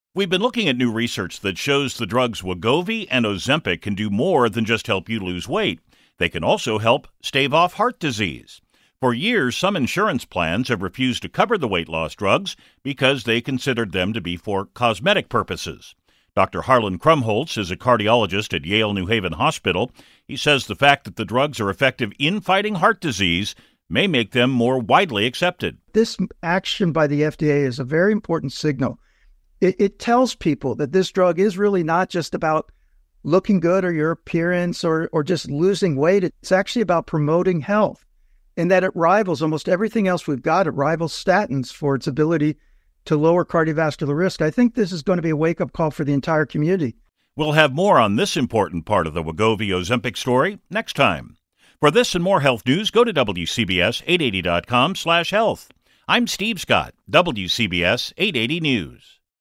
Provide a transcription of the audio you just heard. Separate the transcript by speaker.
Speaker 1: We've been looking at new research that shows the drugs Wegovy and Ozempic can do more than just help you lose weight. They can also help stave off heart disease. For years, some insurance plans have refused to cover the weight loss drugs because they considered them to be for cosmetic purposes. Dr. Harlan Krumholtz is a cardiologist at Yale New Haven Hospital. He says the fact that the drugs are effective in fighting heart disease may make them more widely accepted.
Speaker 2: This action by the FDA is a very important signal. It tells people that this drug is really not just about looking good or your appearance or just losing weight. It's actually about promoting health, and that it rivals almost everything else we've got. It rivals statins for its ability to lower cardiovascular risk. I think this is going to be a wake-up call for the entire community.
Speaker 1: We'll have more on this important part of the Wegovy Ozempic story next time. For this and more health news, go to WCBS880.com/health. I'm Steve Scott, WCBS 880 News.